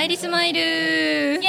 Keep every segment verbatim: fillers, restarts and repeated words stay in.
イリスマイルイエーイ、イエーイ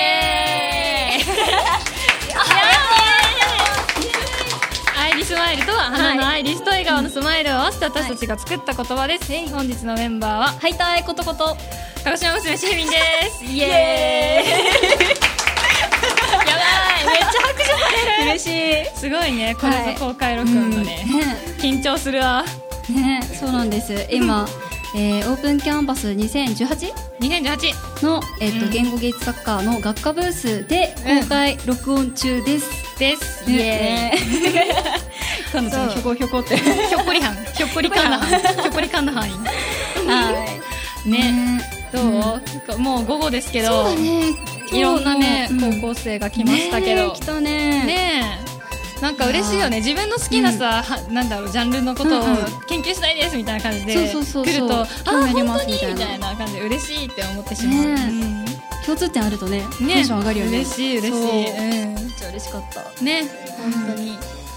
アイリスマイルとは花のアイリスと笑顔のスマイルを合わせて私たちが作った言葉です、はい、本日のメンバーははいたいことこと鹿児島娘しーみんですイエーイやばいめっちゃ拍手される嬉しいすごいねこれぞ公開録音のね、うん、ね緊張するわねそうなんです今えー、オープンキャンパス にせんじゅうはち? にせんじゅうはちの、えーとうん、言語芸術作家の学科ブースで公開録音中です、 うん、ですイエーイかのちゃんひょこひょこってひょっこりはんひょっこりかんなはんひょっこりかんなはんはいね、ねどう、うん、もう午後ですけどそうだねいろんなね、うん、高校生が来ましたけど、 ね、来たねねなんか嬉しいよね自分の好きなさ、うん、なんだろうジャンルのことを研究したいですみたいな感じで来るとああ本当にみたいな感じで嬉しいって思ってしまう、ねうん、共通点あるとねテンション上がるよね嬉しい嬉しい、うん、 めっちゃ嬉しかったね本当に、うん、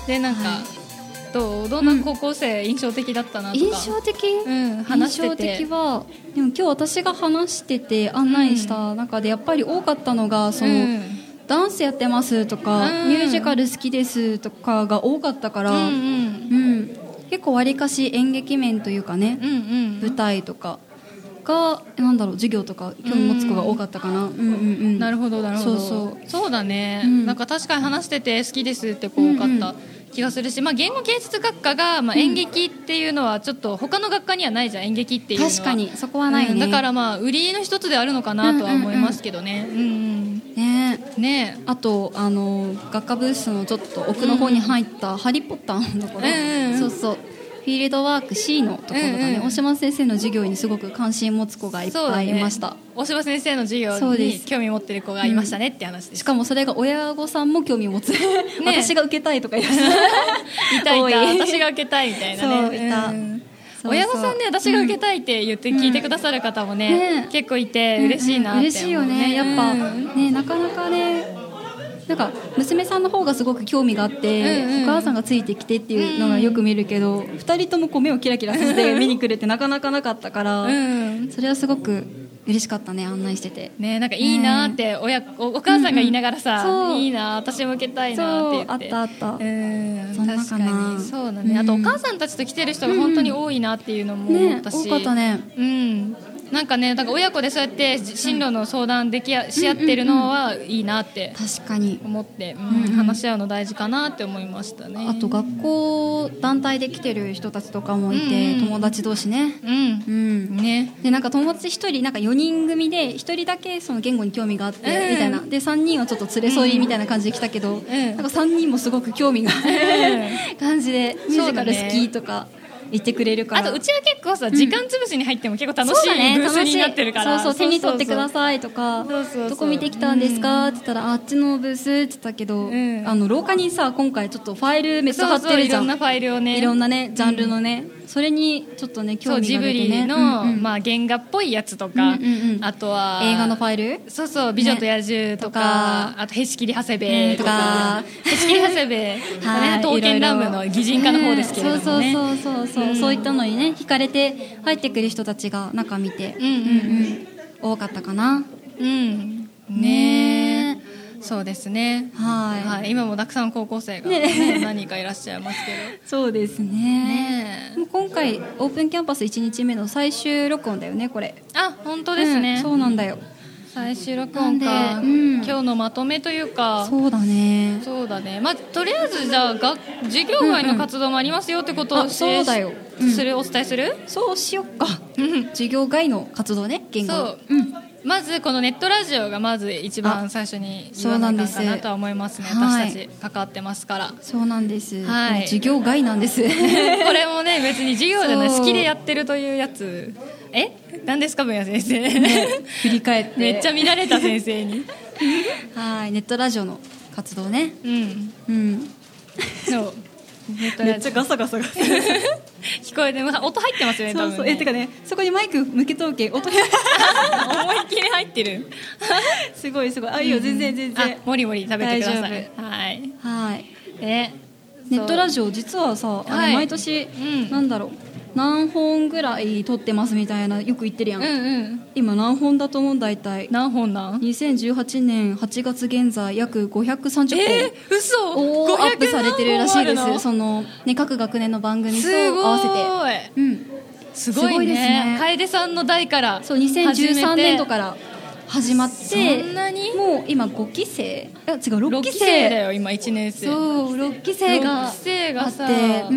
でなんか、はい、どうどんな高校生、うん、印象的だったなとか印象的、 うん、話してて印象的はでも今日私が話してて案内した中でやっぱり多かったのがその、うんダンスやってますとか、うん、ミュージカル好きですとかが多かったから、うんうんうん、結構わりかし演劇面というかね、うんうん、舞台とかがなんだろう授業とか興味持つ子が多かったかな、うんうんうん、 なるほどなるほどそうそうそうだね、うん、なんか確かに話してて好きですって子多かった気がするし、まあ、言語芸術学科が、まあ、演劇っていうのはちょっと他の学科にはないじゃん演劇っていうのは確かにそこはないね、 うん、だからまあ売りの一つであるのかなとは思いますけどね、うんうんうんねねあとあの学科ブースのちょっと奥の方に入ったハリーポッターのところ、うんうん、そうそうフィールドワーク C のところがね、うんうん、大島先生の授業にすごく関心持つ子がいっぱいいました、ね、 大島先生の授業に興味持ってる子がいましたねって話です、うん、 しかもそれが親御さんも興味持つ、ね、私が受けたいとか言いましたいたいた私が受けたいみたいなねそういた、うん親御さんね私が受けたいって言って聞いてくださる方もね、うんね、結構いて嬉しいなって思う、ね、 嬉しいよねやっぱ、うん、ねなかなかねなんか娘さんの方がすごく興味があって、うんうん、お母さんがついてきてっていうのがよく見るけど、うん、ふたりともこう目をキラキラさせて見に来るってなかなかなかったから、うん、それはすごく嬉しかったね案内しててねなんかいいなって親、ね、お, お母さんが言いながらさ、うんうん、いいな私も受けたいなって言ってそうあったあった、うん、 そんなかな確かにそうだね、うん、あとお母さんたちと来てる人が本当に多いなっていうのも思ったし、 ね、多かったねうんなんかね、だから親子でそうやって進路の相談できやし合ってるのはいいなって確かに思って、うんうん、話し合うの大事かなって思いましたね。 あと学校団体で来てる人たちとかもいて、うんうん、友達同士ね、 うんうんね、 でなんか友達ひとりなんかよにん組でひとりだけその言語に興味があって、うん、みたいなでさんにんはちょっと連れ添いみたいな感じで来たけど、うん、なんかさんにんもすごく興味がある感じでミュージカル好きとか言ってくれるからあとうちは結構さ、うん、時間つぶしに入っても結構楽しいブースになってるから、 そうそう手に取ってくださいとかそうそうそうどこ見てきたんですか、うん、って言ったらあっちのブースって言ったけど、うん、あの廊下にさ今回ちょっとファイルめっちゃ貼ってるじゃん。 そうそういろんなファイルをねいろんなねジャンルのね、うん、それにちょっとね興味が出てねジブリの、うんうんまあ、原画っぽいやつとか、うんうんうん、あとは映画のファイルそうそう美女と野獣とか、ね、とかあとへしきり長谷部とか、うん、へしきり長谷部はい刀剣乱舞の擬人化の方ですけれどもね、 そうそうそうそう、うん、そういったのにね惹かれて入ってくる人たちが中見て、うんうんうん、多かったかな。 うんねえそうですね、はい、はい、今もたくさん高校生が、ねね、何人かいらっしゃいますけどそうです ね, ねもう今回オープンキャンパスいちにちめの最終録音だよねこれ。 あ本当ですね、 うん、そうなんだよ最終録音か、うん、今日のまとめというかそうだねそうだね、まあ、とりあえずじゃあが授業外の活動もありますよってことを、うんうん、 そうだよ、 うん、するお伝えするそうしよっか授業外の活動ね言語そう、うんまずこのネットラジオがまず一番最初に言わないかなとは思いますね。私たち関わってますから。 そうなんです、 はい、 授業外なんですこれもね別に授業じゃない好きでやってるというやつえ何ですか文也先生、ね、 振り返ってめっちゃ見られた先生にはいネットラジオの活動ねうんうんそうめっちゃガサガサガサ聞こえて音入ってますよねそうそう多分ねえてかねそこにマイク向けとけ音思いっきり入ってるすごいすごいあいいよ、うん、全然全然もりもり食べてくださいはいはいえネットラジオ実はさあの毎年、うん、なんだろう何本ぐらい撮ってますみたいなよく言ってるやん、 うんうん、 今何本だと思う？大体何本なん？ にせんじゅうはちねんはちがつ現在約ごひゃくさんじゅっぽん、 えー、嘘をアップされてるらしいです。その、ね、各学年の番組と合わせて、うん、 すごいね。すごい楓さんの代からそうにせんじゅうさんねん度から始まって、 そんなにもう今ごきせい、いや違うろっきせいろっきせいだよ今いちねんせい。 そうろっきせいがあって、ろっきせいがさ、 うん、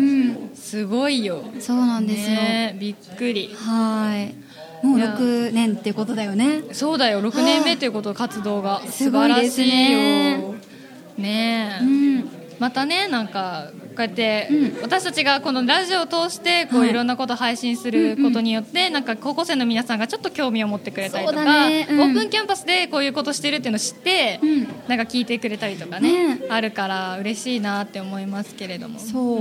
すごいよ。 そうなんですよ、 ね、びっくり。 はいもうろくねんってことだよね。 そうだよろくねんめということ活動が素晴らしいよねえ、うん、またねなんかこうやって、うん、私たちがこのラジオを通してこう、はい、いろんなことを配信することによって、うんうん、なんか高校生の皆さんがちょっと興味を持ってくれたりとか、ねうん、オープンキャンパスでこういうことしてるっていうのを知って、うん、なんか聞いてくれたりとかね、ねあるから嬉しいなって思いますけれども。 そう、うん、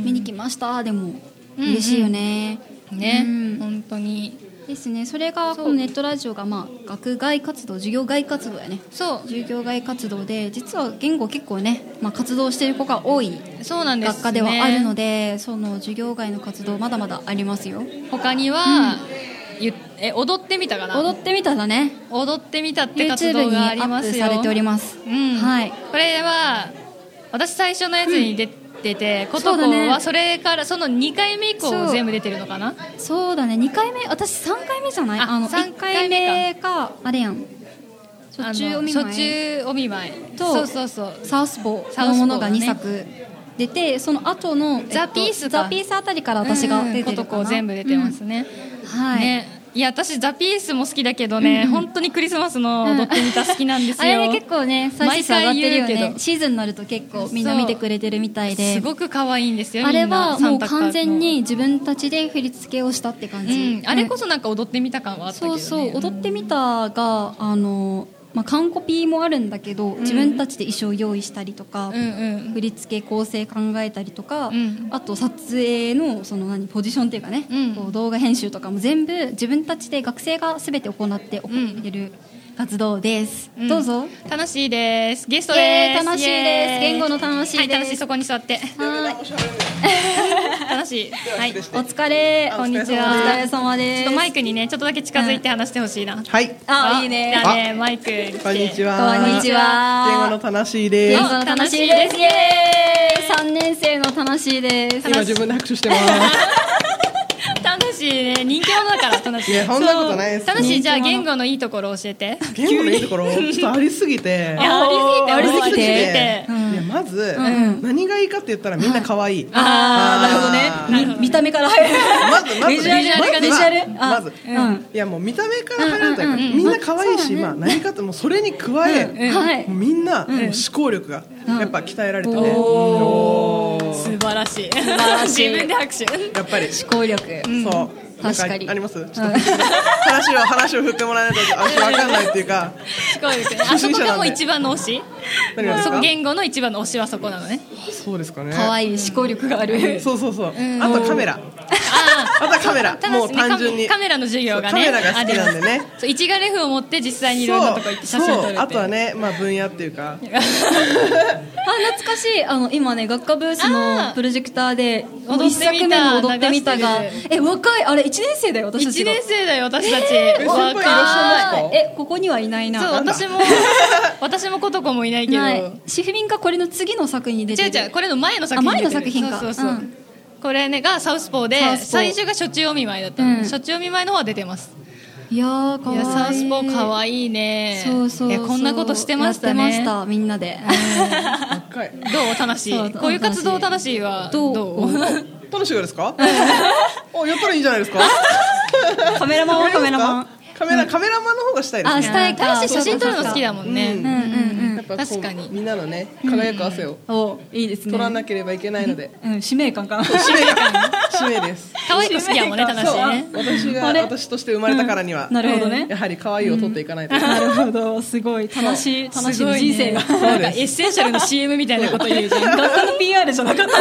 見に来ましたでも嬉しいよね、 うんうん、ね、うん、本当にですね。それがこのネットラジオがまあ学外活動授業外活動やね。 そう授業外活動で実は言語結構ね、まあ、活動している子が多い学科ではあるので、その授業外の活動まだまだありますよ。 他には、うん、え踊ってみたかな踊ってみただね踊ってみたって活動がありますよ。 YouTube にアップされております、 うんはい、 これは私最初のやつに出て、うん出てことこはそれからそのにかいめ以降全部出てるのかな。 そうだねにかいめ私さんかいめじゃない？ああのさんかいめかあれやん初中お見舞い初中お見舞いとそうそうそうサウスポーのものがにさく出てその後のザ・ピースザ・ピースあたりから私が出てるかな、うん、 ことこ全部出てますね、 うん、はいねいや私ザ・ピースも好きだけどね、うん、本当にクリスマスの踊ってみた好きなんですよ、うん、 あれね結構ね再生数上がってるよね。シーズンになると結構みんな見てくれてるみたいですごく可愛いんですよ。 あれはもう完全に自分たちで振り付けをしたって感じ、 うん、あれこそなんか踊ってみた感はあったけどね。 そうそう踊ってみたがあのまあ、完コピーもあるんだけど、うん、自分たちで衣装用意したりとか、うんうん、振り付け構成考えたりとか、うん、あと撮影 の, その何ポジションっていうかね、うん、こう動画編集とかも全部自分たちで学生が全て行って行ってる活動です、うん、どうぞ。 楽しいです。ゲストです。 楽しいです。言語の楽しいです、はい、 楽しい。そこに座ってはい楽しい、はい、お疲れ。 こんにちは。 お疲れ様です。 ちょっとマイクにねちょっとだけ近づいて話してほしいな、うん、 はいあいいね。 じゃあねマイクこんにちは。 こんにちは。 言語の楽しいです。 言語の楽しいです。イエーイ。さんねん生の楽しいです。 今自分で拍手してます楽しいね人気者だから楽しい。 いやそんなことないです。 楽しい。じゃあ言語のいいところ教えて。 言語のいいところちょっとありすぎていやありすぎてありすぎて、うん、いやまず、うん、何がいいかって言ったらみんな可愛い、はい、 ああなるほどね。見た目から入るまずまずビジュアルビジュアルまず、うん、いやもう見た目から入るというか、うんうんうん、みんな可愛いし、まあ、何かってもうそれに加え、うんはい、もうみんな、うん、もう思考力がやっぱ鍛えられてて、うん、 お素晴らしい素晴らしい自分で拍手やっぱり思考力、 うん、そう確かにあります。ちょっと話を話を振ってもらえないと私分かんないっていうかすごいですね。あそこがもう一番の推し。そ言語の一番の推しはそこなのね。 そうですかね。 可愛い思考力がある。 そうそうそう。あとカメラ。あとカメラ。もう単純にカメラの授業がね。 カメラが好きなんでね。 そう一眼レフを持って実際にいろんなとこ行って写真撮るって。 あとはねまあ分野っていうか。あ懐かしい。あの今ね学科ブースのプロジェクターで一作目の踊ってみたがえ若いあれいちねん生だよ私たちが。 いちねん生だよ私たち。 えー、若い。えここにはいないな。 そう私も私もことこもいないけど。 シフミンがこれの次の作品に出てる。 違う違うこれの前の作品に出てる。 前の作品か。 そうそうそう。うん、これねがサウスポーで最初が初中お見舞いだったの、うん、初中お見舞いの方は出てます。 いやーかわいい。いやサウスポーかわいいね。 そうそうそう。 いやこんなことしてましたね。 やってましたみんなで。 どう楽しい。こういう活動楽しいはどう？どう楽しいですか？おやったらいいじゃないですか。 カメラマンはカメラマン。 カメラ、うん、カメラマンの方がしたいですね。 あ、したいか。 写真撮るの好きだもんね。うんうんうん。やっぱ確かにみんなのね輝く汗を、 うん、おいいですね。 取らなければいけないので、 うん、使命感かな。 使命感使命です。 可愛い子好きやもんね楽しいね。 私が私として生まれたからには、 うん、なるほどね。 やはり可愛いを取っていかないと。 うん、なるほどすごい楽しい楽しい人生が、 ね、なんかエッセンシャルの シーエム みたいなこと言うじゃん。 学校の ピーアール じゃなかった。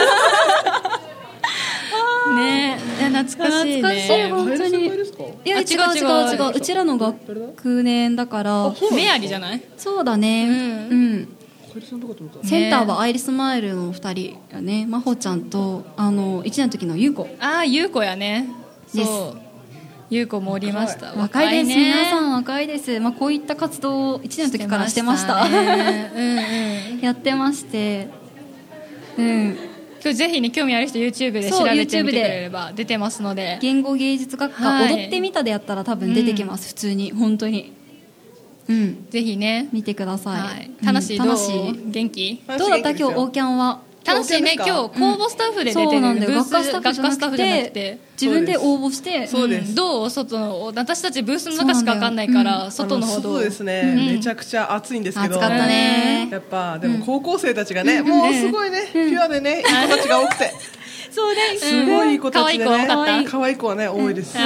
ねえ懐かしいね。 懐かしい本当に。いや違う違う違ううちらの学年だからメアリじゃない？ そうだね。うん。うん。 センターはアイリスマイルのふたりやね、真帆ちゃんとあのいちねんの時の優子。 ああ優子やね。そう優子もおりました。 若いです、ね、皆さん若いです、まあ、こういった活動をいちねんの時からしてました、ねうんうん、やってまして、うん、 今日ぜひね興味ある人 YouTube で調べてみてくれれば出てますので、 言語芸術学科、はい、踊ってみたでやったら多分出てきます、うん、普通に本当に、うん、 ぜひね見てください、はい、 楽しい、うん、どう元気どうだった今日オーキャンは。 楽しいね。今日公募スタッフで出てる、うん、そうなんだよ。 学科スタッフじゃなくて自分で応募して。 そうです、 うん、どう外の私たちブースの中しか分かんないから、うん、外の方どう。 そうですね、うん、めちゃくちゃ暑いんですけど、 暑かったね。 やっぱでも高校生たちがね、うん、もうすごいね、うん、ピュアでねいい子たちが多くてそうね、 すごいいい子たちでね、 可愛い子可愛い子はね多いです、うん、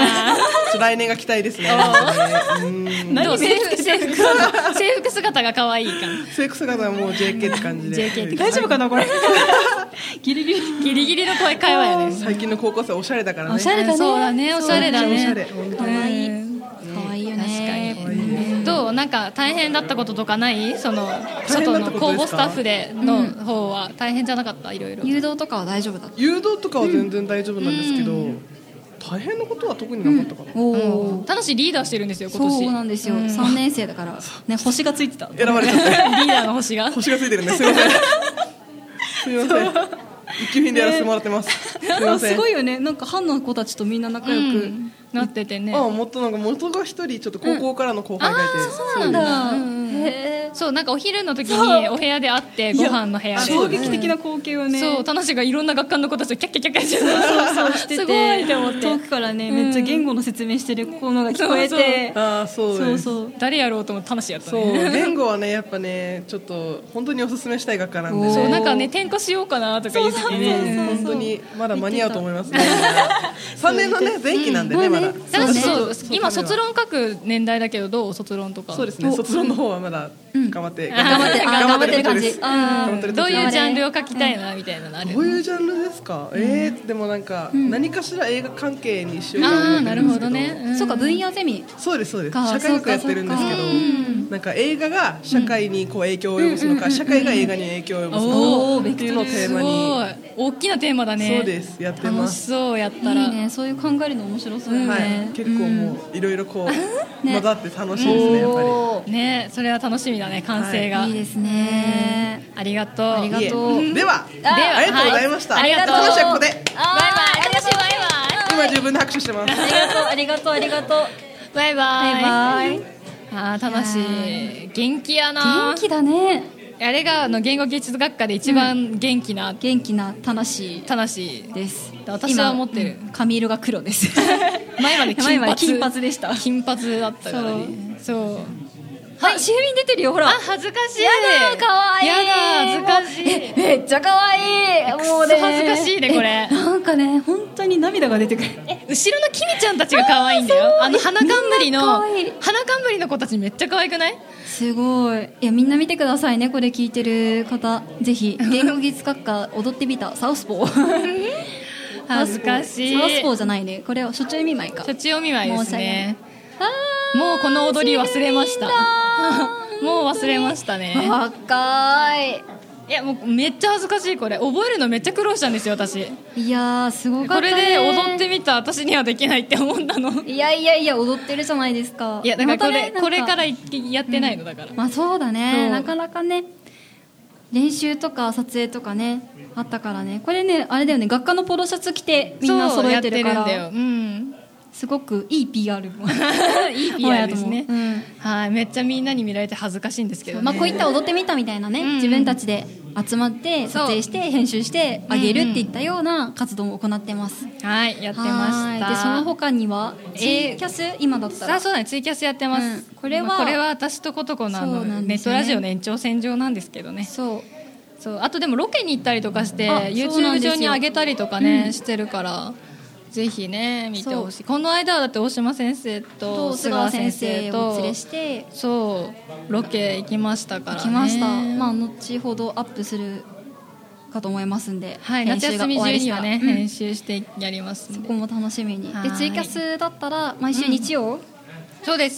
来年が期待ですね。 何制服制服制服姿が可愛いか制服姿はもう ジェーケー って感じでジェーケー って大丈夫かなこれギリギリギリギリの声会話やね。 最近の高校生おしゃれだからね。 おしゃれだね。 そうだね、おしゃれだね。 おしゃれ本当に可愛い可愛いよね。 確かに。どうなんか大変だったこととかない？その外の公募スタッフでの方は大変じゃなかった？いろいろ。 誘導とかは大丈夫だった？ 誘導とかは全然大丈夫なんですけど、大変なことは特になかったかな。 おお。楽しいリーダーしてるんですよ今年。 そうなんですよ。さんねん生だからね星がついてた。 選ばれちゃって。 リーダーの星が。 星がついてるんです。すみません。すみません。一級品でやらせてもらってます。すみません。 すごいよね。なんか班の子たちとみんな仲良くなっててね。 あ、もっとなんか元が一人ちょっと高校からの後輩がいて。 そうなんだ。へえ。 そうなんかお昼の時にお部屋で会ってご飯の部屋で衝撃的な光景をね。 そう楽しいがいろんな学科の子たちとキャッキャキャッキャしてそうそうしてて、 すごいって思って遠くからねめっちゃ言語の説明してる子のが聞こえて、 ああそうそうそう誰やろうと思って楽しいやったね。そう言語はねやっぱねちょっと本当におすすめしたい学科なんで、 そうなんかね転科しようかなとか言ってね、 本当にまだ間に合うと思いますね。さんねんのね前期なんでねまだ。 そう今卒論書く年代だけどどう卒論とか。 そうですね卒論の方はまだ頑張って頑張って頑張ってる感じ。 どういうジャンルを書きたいなみたいなのある。 どういうジャンルですか。えーでもなんか何かしら映画関係にしようかなと思ってるんですけど。 なるほどね。 そうか分野ゼミ。 そうですそうです。社会学やってるんですけど、なんか映画が社会にこう影響を及ぼすのか、社会が映画に影響を及ぼすのかっていうのをテーマに。 大きなテーマだね。 そうですやってます。 楽しそうやったら。 いいねそういう考えるの面白そうね。 はい結構もういろいろこう混ざって楽しいですねやっぱり。 ねそれは楽しみだね完成が。 いいですね。 ありがとう。 ありがとう。 ではありがとうございました。 ありがとう。 楽しいここで。 バイバイ。楽しいバイバイ。 今自分で拍手してます。 ありがとうありがとうありがとう。 バイバイ。 バイバイ。 あー楽しい。元気やな。 元気だね。 あれがあの言語芸術学科で一番元気な、 元気な楽しい楽しいです。 私は持ってる。 髪色が黒です。 前まで金髪金髪でした。 金髪だったからね。そうはい、シーミン出てるよ、ほら。 あ、恥ずかしい。 やだ、かわいい。 やだ、恥ずかしい。 え、めっちゃかわいい。もうね。 恥ずかしいね、これ。 なんかね、本当に涙が出てくる。 え、後ろのキミちゃんたちが可愛いんだよ。あの、花冠の、花冠の子たちめっちゃ可愛くない？ すごい。いや、みんな見てくださいね、これ聞いてる方。ぜひ、言語技術学科踊ってみた、サウスポー。 恥ずかしい。 サウスポーじゃないね。これは初中見舞いか。 初中見舞いですね。もうこの踊り忘れました。もう忘れましたね。 若い。 いやもうめっちゃ恥ずかしいこれ覚えるのめっちゃ苦労したんですよ私。 いやーすごかったね。 これで踊ってみた私にはできないって思ったの。 いやいやいや踊ってるじゃないですか。 いやだからこれ、ま、これからやってないのだから、 うん、まあそうだねなかなかね練習とか撮影とかねあったからね。これねあれだよね学科のポロシャツ着てみんな揃えてるから。そうやってるんだよ、うんすごくいい ピーアール もいい ピーアール ですね、うん、はいめっちゃみんなに見られて恥ずかしいんですけどね。 まあ、こういった踊ってみたみたいなね、うん、自分たちで集まって撮影して編集してあげるっていったような活動を行ってます、 うんうん、はいやってました。 でその他にはツイキャス、えー、今だったらそうだねツイキャスやってます、うん、これは、まあ、これは私とことこのあの、ね、ネットラジオの延長線上なんですけどね。そうそうあとでもロケに行ったりとかして YouTube 上に上げたりとかね、うん、してるからぜひね見てほしい。この間はだって大島先生と菅川先生とお連れしてそうロケ行きましたからね。 行きました。まあ後ほどアップするかと思いますんで、 はい、夏休み中にはね、うん、編集してやりますんでそこも楽しみに。でツイキャスだったら毎週日曜、 うん、そうです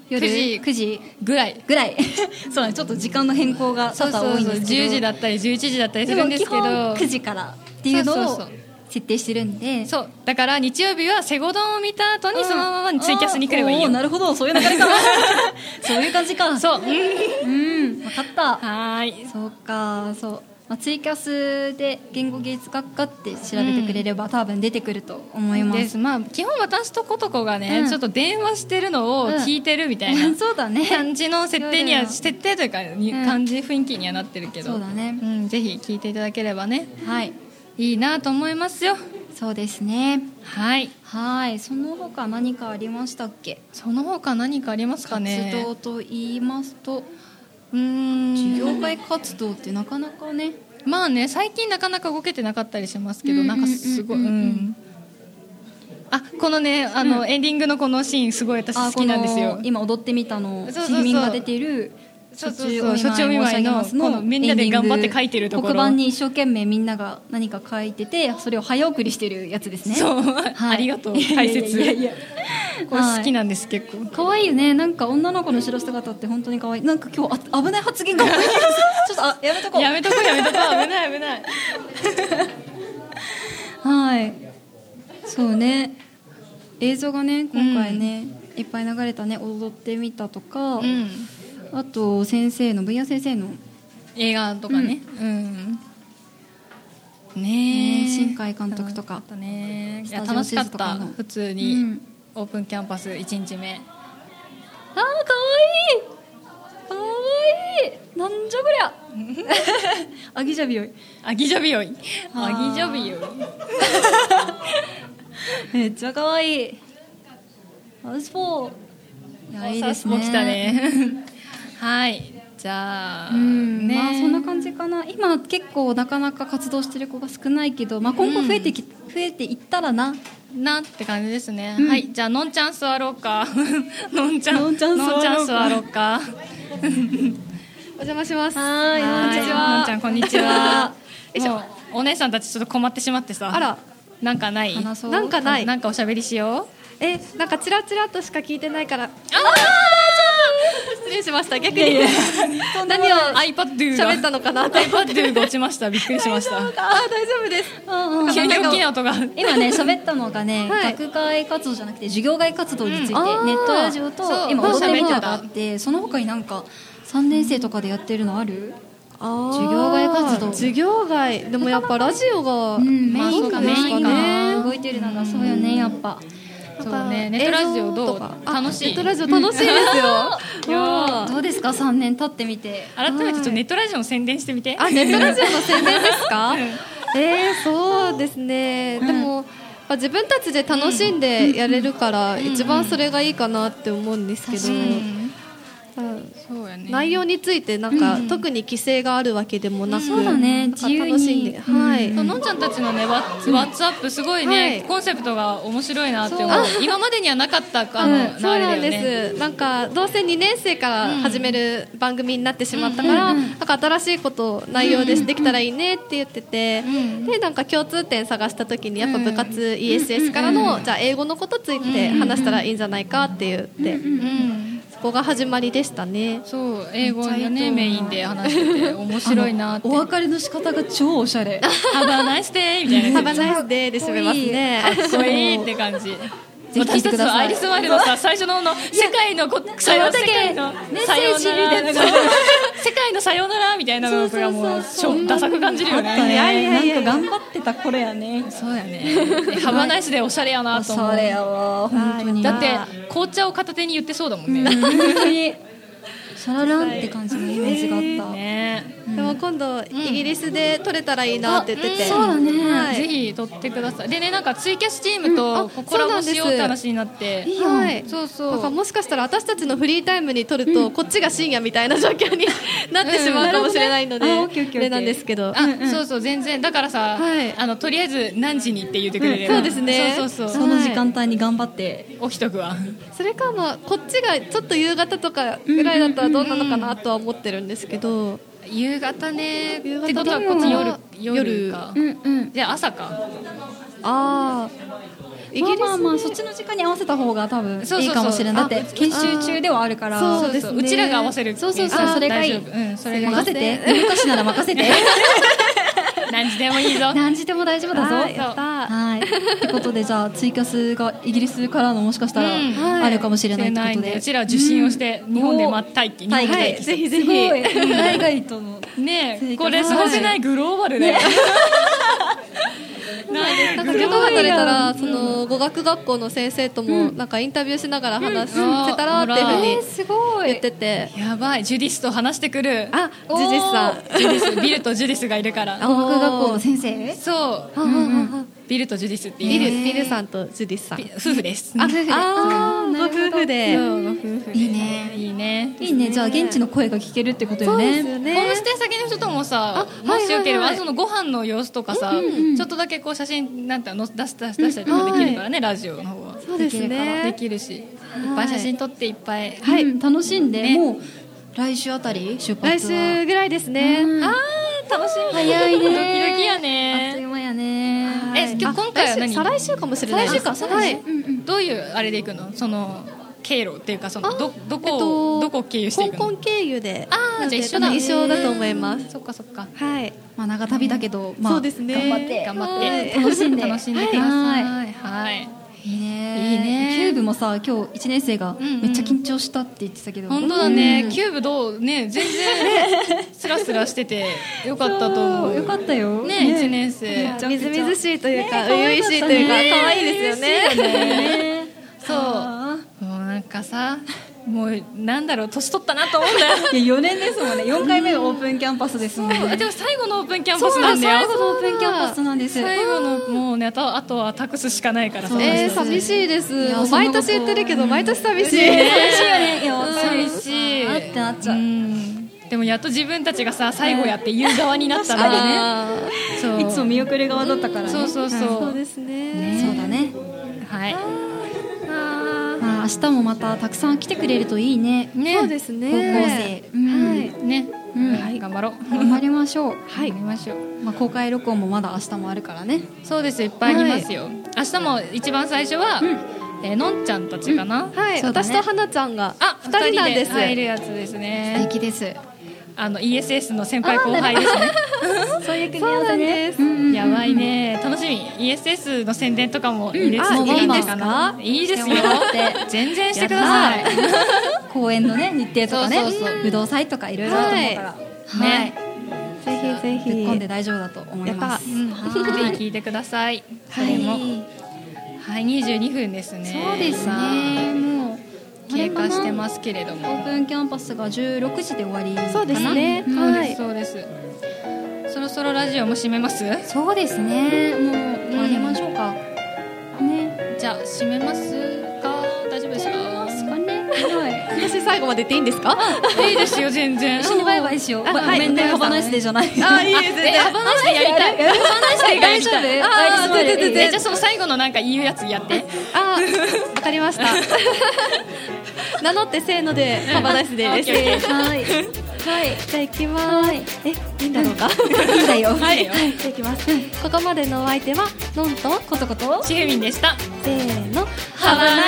夜くじくじぐらいぐらいそうね、ちょっと時間の変更が多々多いんですけど、 じゅうじだったりじゅういちじだったりするんですけど、 でも基本くじからっていうのをそうそうそう設定してるんで、 そうだから日曜日はセゴドンを見た後にそのままツイキャスに来ればいいよ。 なるほど、そういう流れかそういう感じか。 そううん分かった。 はーい、 そうか、そう、まあ、ツイキャスで言語芸術学科って調べてくれれば、うん、多分出てくると思います。 です、まあ、基本私とことこがね、 うん、 ちょっと電話してるのを聞いてるみたいな、 うん、そうだね、 感じの設定には設定というか、うん、感じ雰囲気にはなってるけど、 そうだね、 うん、ぜひ聞いていただければね、 はい、いいなと思いますよ。 そうですね。 はいはい。その他何かありましたっけ？ その他何かありますかね。 活動と言いますと、 うーん、 授業外活動ってなかなかね、 まあね、最近なかなか動けてなかったりしますけど、なんかすごい、うん、あ、このね、あの、うん、エンディングのこのシーンすごい私好きなんですよ。 今踊ってみたの市民が出てるそうそうそう、初中見舞いのこのみんなで頑張って書いてるところ、 黒板に一生懸命みんなが何か書いてて、それを早送りしてるやつですね。 そう、はい、ありがとう解説。いやいやいやこれ好きなんです、はい、結構可愛いよね。なんか女の子の後ろ姿って本当に可愛い。なんか今日あ危ない発言が多いちょっとあやめとこうやめとこうやめとこう危ない危ないはい、そうね、映像がね今回ね、うん、いっぱい流れたね、踊ってみたとか、うん、あと先生のブイヤ先生の映画とかね、うん、うん、ねえ、 新海監督とかね、いや楽しかった。普通に、うん、オープンキャンパスいちにちめ、 あーかわいいかわいい、なんじゃこりゃアギジャビヨイアギジャビヨイアギジャビヨイめっちゃかわいい。アスポー、いやいいですね。 も来たねはい、じゃあ、 うんね、まあそんな感じかな。今結構なかなか活動してる子が少ないけど、まあ、今後増えてき、うん、増えていったらななって感じですね、うん、はい、じゃあのんちゃん座ろうかのんちゃんのんちゃん座ろうかお邪魔します。 はい、こんにちは。のんちゃんこんにちはもうお姉さんたちちょっと困ってしまってさ、 あら、 なんかないなんかないなんかおしゃべりしよう。 え、なんかチラチラとしか聞いてないから、あ失礼しました。逆にいやいや何を iPad 喋ったのかなと iPad が落ちました。びっくりしました。 あ、大丈夫です。 うんうん、急に大きな音が今ね喋ったのがね、はい、学外活動じゃなくて授業外活動について、うん、ネットラジオと今踊ってみたがあって、その他になんかさんねん生とかでやってるのある？あ、授業外活動。 授業外でもやっぱラジオが、 うん、メインか、メインかね、 動いてるのがそうよね、やっぱ。 そうね、ネットラジオどう？楽しい？ ネットラジオ楽しいですよどうですか、さんねん経ってみて。 改めてちょっとネットラジオの宣伝してみて。 あ、ネットラジオの宣伝ですか？えー、そうですね、うん、でも自分たちで楽しんでやれるから、うん、一番それがいいかなって思うんですけど、うんそうやね、内容についてなんか、うん、特に規制があるわけでもなく、 そうだね、自由に楽しんで、はい、 のんちゃんたちのね、ワッツアップすごいね、はい、コンセプトが面白いなって思う。今までにはなかったあの、 うん、そうなんです。なんかどうせにねん生から始める番組になってしまったから、うん、なんか新しいこと内容でできたらいいねって言ってて、うん、でなんか共通点探した時にやっぱ部活 イーエスエス からの、うん、じゃあ英語のことついて話したらいいんじゃないかって言って、うんうんここが始まりでしたね。 そう英語のねメインで話してて面白いなって。 お別れの仕方が超おしゃれハバナイスデーみたいな。 ハバナイスデーで締めますね。 かっこいいって感じ。私たちのアイリスワールドさ最初のの世界のさよ世界のさよなら世界のさよならみたいなのがもうダサく感じるよね。 いやいやいや頑張ってた頃やね。 そうやね。ハバナイスでおしゃれやなと思う。 おしゃれやわ本当に。 だって紅茶を片手に言ってそうだもんね。 本当に。シャラランって感じのイメージがあった、 ねうん、でも今度イギリスで撮れたらいいなって言ってて、うん、 そうだね、 はい、ぜひ撮ってください。でね、なんかツイキャスチームとコラボしようって話になって、 うん、はい、そうそう、なんかもしかしたら私たちのフリータイムに撮ると、うん、こっちが深夜みたいな状況になってしまうかもしれないので、うん、ね、あれなんですけど、 あ、うんうん、そうそう全然だからさ、はい、あのとりあえず何時にって言ってくれれば、 うん、そうですね、 そうそうそう、その時間帯に頑張って起きとくわ。 それかまあこっちがちょっと夕方とかぐらいだったらどうなのかなとは思ってるんですけど、 夕方ね夕方ってことはこっち夜夜か、 うんうん、 じゃあ朝か。 ああイギリス、 まあまあそっちの時間に合わせた方が多分いいかもしれない。だって研修中ではあるから。 そうですね、 うちらが合わせる。 そうそうそう、それがいい。 うん、それが任せて。夜更かしなら任せて。 何時でもいいぞ。 何時でも大丈夫だぞ。 やった。 はい。ってことでじゃあツイキャスがイギリスからのもしかしたらあるかもしれないってことで、 うちら受信をして日本で待待機。 待機。 ぜひぜひ。 海外とのねえ、これすごくない？グローバルで。 なんか許可が取れたらその語学学校の先生ともなんかインタビューしながら話せたらっていうふうに言ってて、 やばい、ジュディスと話してくる。 あ、ジュディスさん、 ジュディス、ビルとジュディスがいるから。 語学学校の先生？ そう、ビルとジュディスっていうビルビルさんとジュディスさん夫婦です。 あ、夫婦で。 あ、ご夫婦で。 いいね、 いいね、 いいね。じゃあ現地の声が聞けるってことよね。 ホームステイ先の人ともさ、もしよければそのご飯の様子とかさ、ちょっとだけこう写真なんて出し出したりとかできるからね、ラジオの方は。 そうですね、 できるし、いっぱい写真撮っていっぱい、 はい、楽しんで、もう来週あたり出発は。 来週ぐらいですね。 あー、楽しみ。 早いね。 ドキドキやね。 あっという間やね。 え、今日今回は何？ 再来週かもしれない。 再来週か、再来週。 どういうあれで行くの？その経路っていうか、そのどどこどこ経由していくの？ 香港経由で。 ああ、じゃあ一緒だ。 一緒だと思います。 そっかそっか。 はい。 まあ長旅だけど、まあそうですね。 頑張って頑張って楽しんで楽しんでください。はい。 いいね。 いいね。 キューブもさ、今日いちねん生がめっちゃ緊張したって言ってたけど。 本当だね。キューブどうね、全然スラスラしててよかったと思う。 よかったよ。 ね、いちねん生。 みずみずしいというか、初々しいというか、可愛いですよね。 そう。もうなんかさ。もうなんだろう、年取ったなと思うんだよ。 いやよねんですもんね。よんかいめのオープンキャンパスですもんね。 でも最後のオープンキャンパスなんだよ。 最後のオープンキャンパスなんです。 最後のもうね、あとあとは託すしかないからさ。 えー、寂しいです。毎年言ってるけど毎年寂しい。 寂しいよね。いや寂しい。 あってなっちゃう。 でもやっと自分たちがさ、最後やって言う側になったからね。 そう。いつも見送る側だったからね。 そうそうそう。 そうですね。 そうだね。 はい。 まあ明日もまたたくさん来てくれるといいね。 ね。 そうですね。 高校生。 はい。ね。はい。頑張ろう。 頑張りましょう。 はい。頑張りましょう。 まあ公開録音もまだ明日もあるからね。 そうです。いっぱいありますよ。明日も一番最初は、えのんちゃんたちかな。 はい。私とはなちゃんがあ、 ふたりなんです。 入るやつですね。 素敵です。 あの イーエスエス の先輩後輩ですね。 そういう組み合わせね。 やばいね、楽しみ。 イーエスエス の宣伝とかもいいですね。 いいですか？いいですよ。全然してください。 公演のね日程とかね、武道祭とかいろいろあると思うからね。 ぜひぜひぶっ込んで大丈夫だと思います。 ぜひ聞いてください。それもはいにじゅうにふんですね。 そうですね。もう経過してますけれども、 オープンキャンパスがじゅうろくじで終わりかな。 そうですね。 はい、そうです。そろそろラジオも締めます？ そうですね。もう終わりましょうか。ね。 じゃあ締めますか？大丈夫ですか？ 私最後まで言っていいんですか？ いいですよ、全然。 一緒にバイバイしよう。ごめんね、幅なしでじゃない。 あ、いいですね。 幅なしでやりたい。幅なしで大丈夫？ あ、全然全然。じゃあその最後のなんか言うやつやって。 あ、わかりました。名乗ってせーので幅なしでです。 はい。 はい、じゃあ行きます。え、いいんだろうか？ いいんだよ。 はい。 じゃあ行きます。ここまでのお相手はのんとことことちふみんでした。 せーの。 幅な